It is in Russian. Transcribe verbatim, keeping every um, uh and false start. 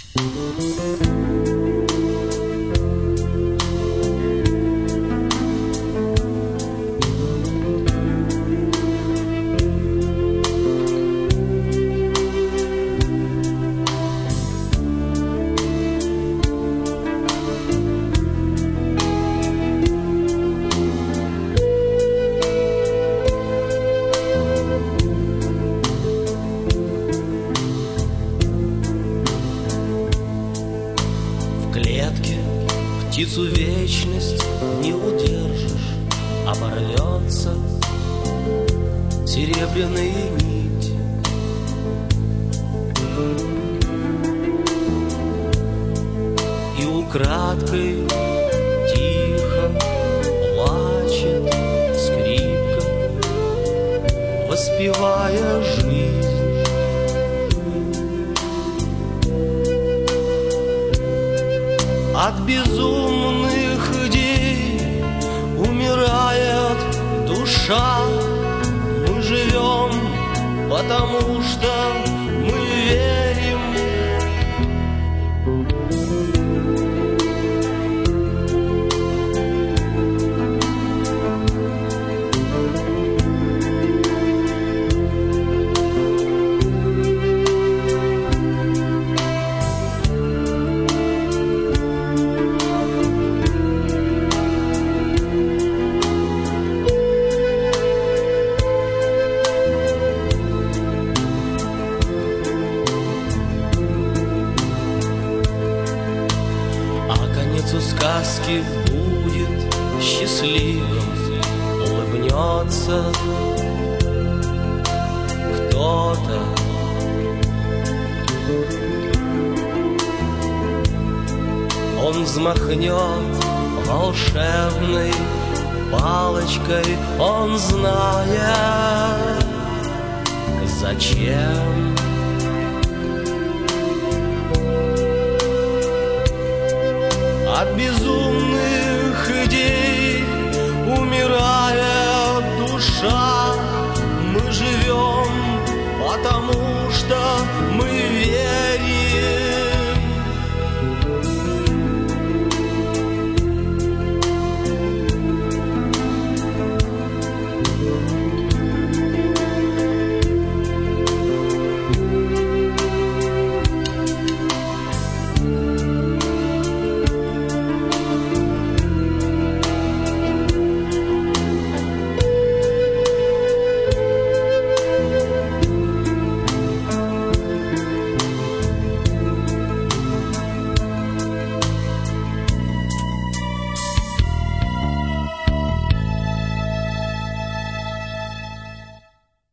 Птицу вечность не удержишь, оборвется серебряная нить. И украдкой тихо плачет скрипка, воспевая жизнь. От безумных идей умирает душа. Мы живем, потому что мы верим. Сказки будет счастливым, улыбнется кто-то. Он взмахнет волшебной палочкой, он знает зачем. От безумных идей умирает душа. Мы живем, потому что мы